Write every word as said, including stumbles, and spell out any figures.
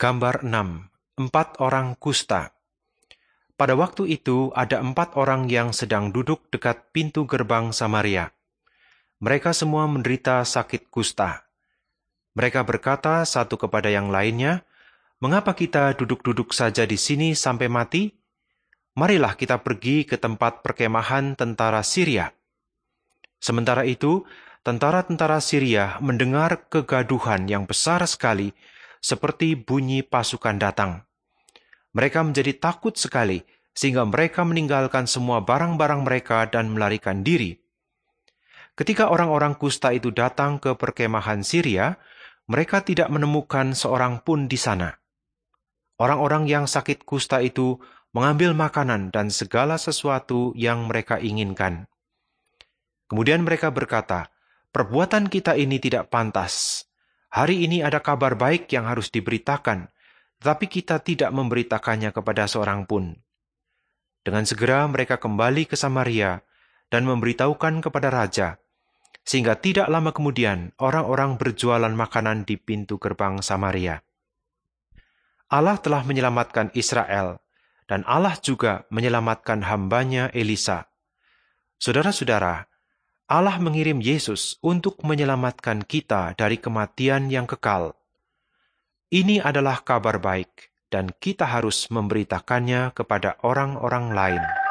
Gambar enam. Empat orang kusta. Pada waktu itu ada empat orang yang sedang duduk dekat pintu gerbang Samaria. Mereka semua menderita sakit kusta. Mereka berkata satu kepada yang lainnya, "Mengapa kita duduk-duduk saja di sini sampai mati? Marilah kita pergi ke tempat perkemahan tentara Syria." Sementara itu, tentara-tentara Syria mendengar kegaduhan yang besar sekali, seperti bunyi pasukan datang. Mereka menjadi takut sekali, sehingga mereka meninggalkan semua barang-barang mereka dan melarikan diri. Ketika orang-orang kusta itu datang ke perkemahan Syria, mereka tidak menemukan seorang pun di sana. Orang-orang yang sakit kusta itu mengambil makanan dan segala sesuatu yang mereka inginkan. Kemudian mereka berkata, "Perbuatan kita ini tidak pantas. Hari ini ada kabar baik yang harus diberitakan, tetapi kita tidak memberitakannya kepada seorang pun." Dengan segera mereka kembali ke Samaria dan memberitahukan kepada raja, sehingga tidak lama kemudian orang-orang berjualan makanan di pintu gerbang Samaria. Allah telah menyelamatkan Israel, dan Allah juga menyelamatkan hamba-Nya Elisa. Saudara-saudara, Allah mengirim Yesus untuk menyelamatkan kita dari kematian yang kekal. Ini adalah kabar baik, dan kita harus memberitakannya kepada orang-orang lain.